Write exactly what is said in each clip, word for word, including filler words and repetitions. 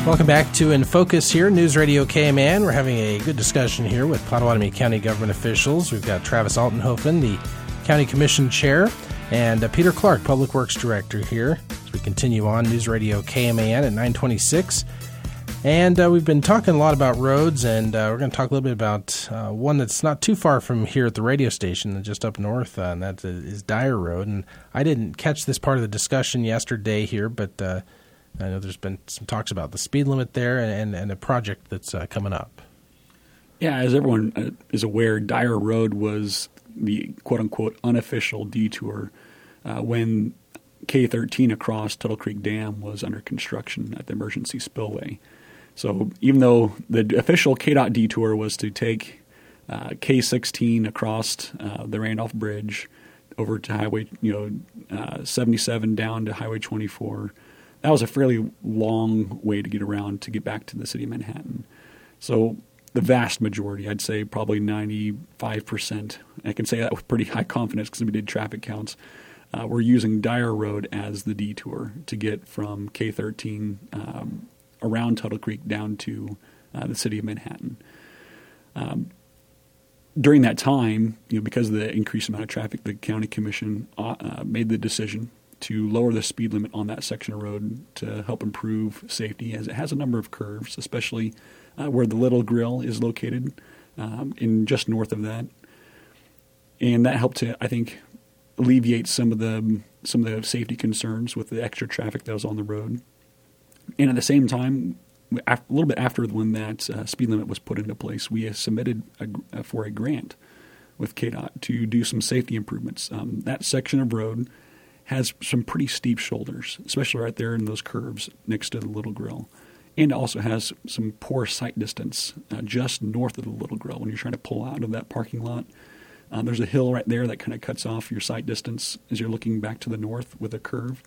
Welcome back to In Focus here, News Radio K M A N. We're having a good discussion here with Potawatomi County government officials. We've got Travis Altenhofen, the County Commission Chair, and uh, Peter Clark, Public Works Director here. As we continue on, News Radio K M A N at nine twenty-six. And uh, we've been talking a lot about roads, and uh, we're going to talk a little bit about uh, one that's not too far from here at the radio station, just up north, uh, and that is Dyer Road. And I didn't catch this part of the discussion yesterday here, but uh, I know there's been some talks about the speed limit there and, and a project that's uh, coming up. Yeah, as everyone uh, is aware, Dyer Road was the quote-unquote unofficial detour uh, when K thirteen across Tuttle Creek Dam was under construction at the emergency spillway. So even though the official K DOT detour was to take uh, K sixteen across uh, the Randolph Bridge over to Highway, you know, uh, seventy-seven down to Highway twenty-four, that was a fairly long way to get around to get back to the city of Manhattan. So the vast majority, I'd say probably ninety-five percent, I can say that with pretty high confidence because we did traffic counts, uh, we're using Dyer Road as the detour to get from K thirteen um, around Tuttle Creek down to uh, the city of Manhattan. Um, during that time, you know, because of the increased amount of traffic, the county commission uh, uh, made the decision to lower the speed limit on that section of road to help improve safety, as it has a number of curves, especially uh, where the Little Grill is located, um, in just north of that. And that helped to, I think, alleviate some of the some of the safety concerns with the extra traffic that was on the road. And at the same time, a little bit after when that uh, speed limit was put into place, we submitted a, for a grant with K DOT to do some safety improvements. Um, that section of road has some pretty steep shoulders, especially right there in those curves next to the Little Grill. And it also has some poor sight distance uh, just north of the Little Grill. When you're trying to pull out of that parking lot, um, there's a hill right there that kind of cuts off your sight distance as you're looking back to the north with a curve.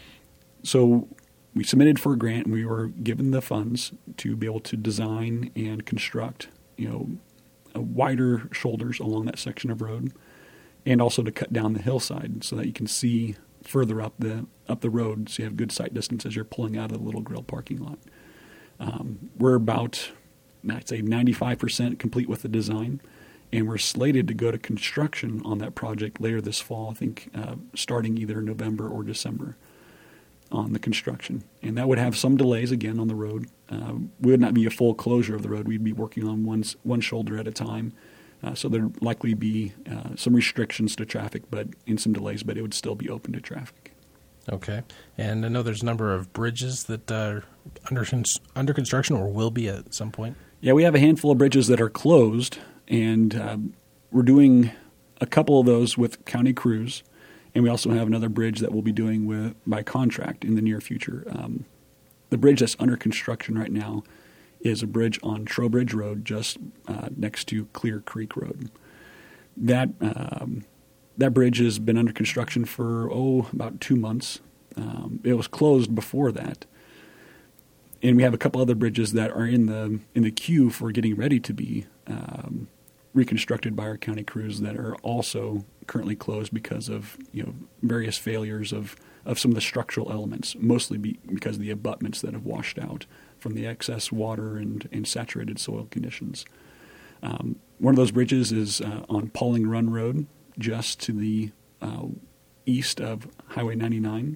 So we submitted for a grant, and we were given the funds to be able to design and construct, you know, a wider shoulders along that section of road, and also to cut down the hillside so that you can see further up the up the road, so you have good sight distance as you're pulling out of the Little Grill parking lot. Um, we're about, I'd say, ninety-five percent complete with the design, and we're slated to go to construction on that project later this fall, I think, uh, starting either November or December on the construction. And that would have some delays, again, on the road. Uh, we would not be a full closure of the road. We'd be working on one, one shoulder at a time. Uh, so there'd likely be uh, some restrictions to traffic, but in some delays, but it would still be open to traffic. Okay. And I know there's a number of bridges that are under, under construction or will be at some point. Yeah, we have a handful of bridges that are closed, and uh, we're doing a couple of those with county crews. And we also have another bridge that we'll be doing with by contract in the near future. Um, the bridge that's under construction right now is a bridge on Trowbridge Road, just uh, next to Clear Creek Road. That um, that bridge has been under construction for, oh, about two months. Um, it was closed before that. And we have a couple other bridges that are in the in the queue for getting ready to be um, reconstructed by our county crews that are also currently closed because of, you know, various failures of, of some of the structural elements, mostly be, because of the abutments that have washed out from the excess water and, and saturated soil conditions. Um, one of those bridges is uh, on Pauling Run Road, just to the uh, east of Highway ninety-nine,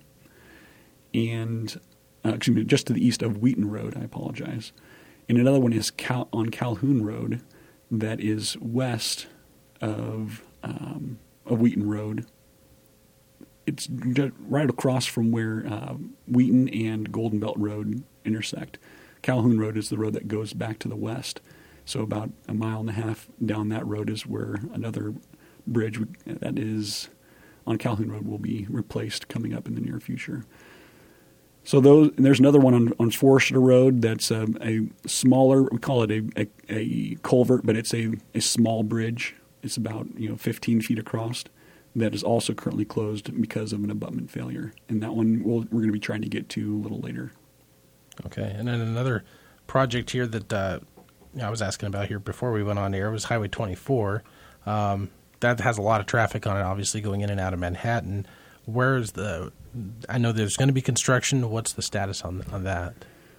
and uh, excuse me, just to the east of Wheaton Road. I apologize. And another one is Cal- on Calhoun Road, that is west of um, of Wheaton Road. It's just right across from where uh, Wheaton and Golden Belt Road intersect. Calhoun Road is the road that goes back to the west. So about a mile and a half down that road is where another bridge that is on Calhoun Road will be replaced coming up in the near future. So those, and there's another one on, on Forester Road that's a, a smaller, we call it a, a, a culvert, but it's a, a small bridge. It's about, you know, fifteen feet across, that is also currently closed because of an abutment failure. And that one we'll, we're going to be trying to get to a little later. Okay. And then another project here that uh, I was asking about here before we went on air was Highway twenty-four. Um, that has a lot of traffic on it, obviously, going in and out of Manhattan. Where's the, I know there's going to be construction. What's the status on on that?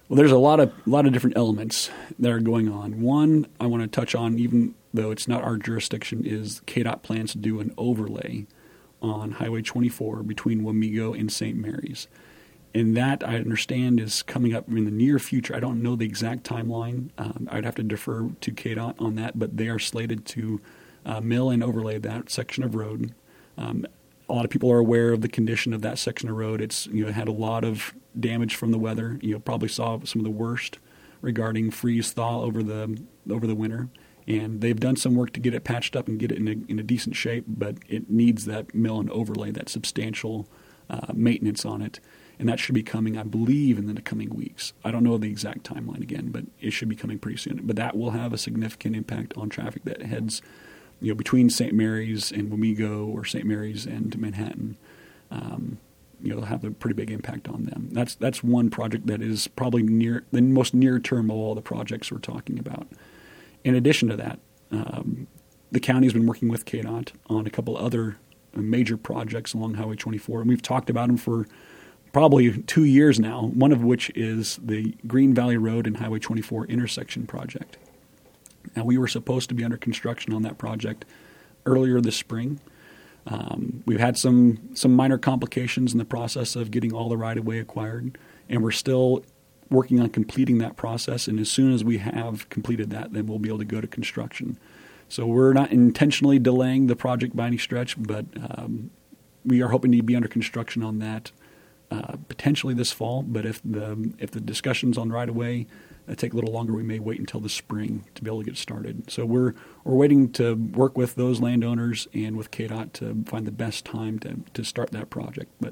Well, there's a lot of a lot of different elements that are going on. One I want to touch on, even though it's not our jurisdiction, is K DOT plans to do an overlay on Highway twenty-four between Wamego and Saint Mary's. And that, I understand, is coming up in the near future. I don't know the exact timeline. Um, I'd have to defer to K DOT on that, but they are slated to uh, mill and overlay that section of road. Um, a lot of people are aware of the condition of that section of road. It's you know had a lot of damage from the weather. You know, probably saw some of the worst regarding freeze thaw over the over the winter. And they've done some work to get it patched up and get it in a, in a decent shape, but it needs that mill and overlay, that substantial uh, maintenance on it. And that should be coming, I believe, in the coming weeks. I don't know the exact timeline again, but it should be coming pretty soon. But that will have a significant impact on traffic that heads, you know, between Saint Mary's and Wamego, or Saint Mary's and Manhattan. Um, you know, it'll have a pretty big impact on them. That's that's one project that is probably near the most near term of all the projects we're talking about. In addition to that, um, the county's been working with K DOT on a couple other major projects along Highway twenty-four, and we've talked about them for probably two years now, one of which is the Green Valley Road and Highway twenty-four intersection project. Now, we were supposed to be under construction on that project earlier this spring. Um, we've had some some minor complications in the process of getting all the right-of-way acquired, and we're still working on completing that process. And as soon as we have completed that, then we'll be able to go to construction. So we're not intentionally delaying the project by any stretch, but um, we are hoping to be under construction on that Uh, potentially this fall, but if the if the discussions on right away uh, take a little longer, we may wait until the spring to be able to get started. So we're we're waiting to work with those landowners and with K DOT to find the best time to to start that project. But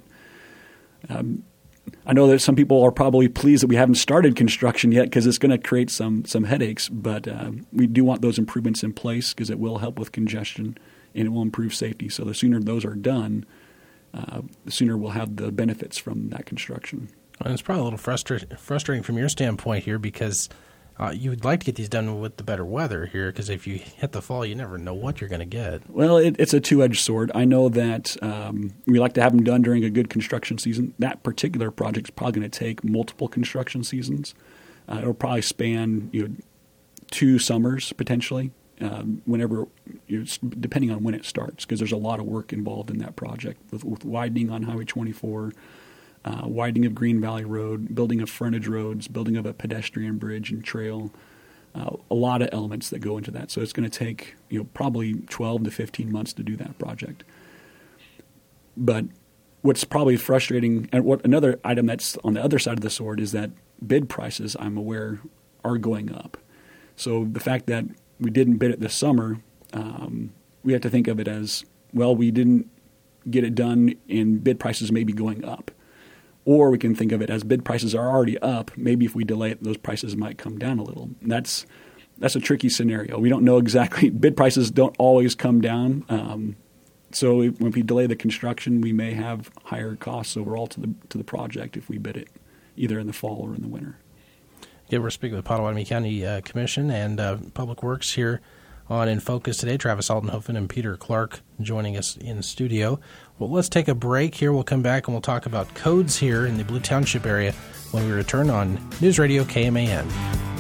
um, I know that some people are probably pleased that we haven't started construction yet, because it's going to create some some headaches. But uh, we do want those improvements in place, because it will help with congestion and it will improve safety. So the sooner those are done, Uh, the sooner we'll have the benefits from that construction. And it's probably a little frustra- frustrating from your standpoint here, because uh, you would like to get these done with the better weather here, because if you hit the fall, you never know what you're going to get. Well, it, it's a two-edged sword. I know that um, we like to have them done during a good construction season. That particular project is probably going to take multiple construction seasons. Uh, it'll probably span you know, two summers potentially. Um, whenever, you know, depending on when it starts, because there's a lot of work involved in that project with, with widening on Highway twenty-four, uh, widening of Green Valley Road, building of frontage roads, building of a pedestrian bridge and trail, uh, a lot of elements that go into that. So it's going to take you know probably twelve to fifteen months to do that project. But what's probably frustrating, and what another item that's on the other side of the sword, is that bid prices, I'm aware, are going up. So the fact that we didn't bid it this summer, um, we have to think of it as, well, we didn't get it done and bid prices may be going up. Or we can think of it as bid prices are already up. Maybe if we delay it, those prices might come down a little. And that's that's a tricky scenario. We don't know exactly. Bid prices don't always come down. Um, so if, when we delay the construction, we may have higher costs overall to the to the project if we bid it either in the fall or in the winter. Yeah, we're speaking with Pottawatomie County uh, Commission and uh, Public Works here on In Focus today. Travis Altenhofen and Peter Clark joining us in studio. Well, let's take a break here. We'll come back and we'll talk about codes here in the Blue Township area when we return on News Radio K M A N.